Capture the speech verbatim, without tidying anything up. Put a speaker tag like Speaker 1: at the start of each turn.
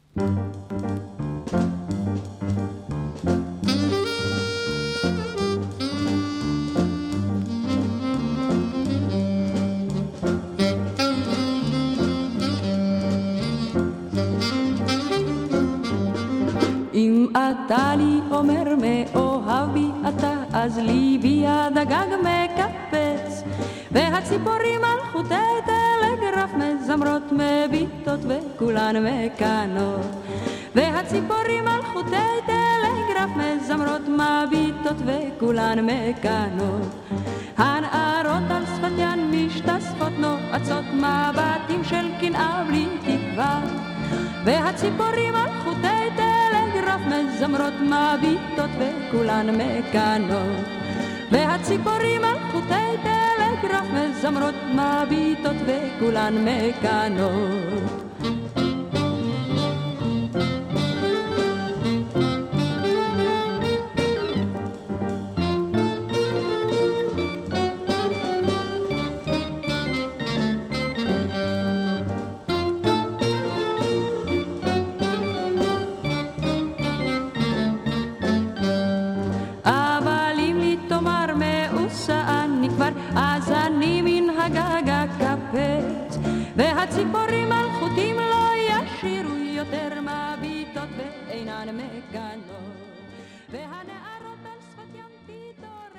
Speaker 1: אם אתה לי אומר מאוהב בי אתה, אז ליבי עד הגג מקפץ, והציפורים על חוטי טלגרף מזמרות מביטות וכולן מקנות, והציפורים על חוטי טלגרף מזמרות מביטות וכולן מקנות. הנערות על שפתיין משתספות נועצות מבטים של קנאה בלי תקווה, והציפורים על חוטי טלגרף מזמרות מביטות וכולן מקנות, והציפורים על חוטי טלגרף מזמרות מביטות וכולן מקנות. אז אני מן הגג הקפץ, והציפורים על חוטים לא ישירו יותר מביטות ואינן מקנות, והנערות על שפתיין פתאום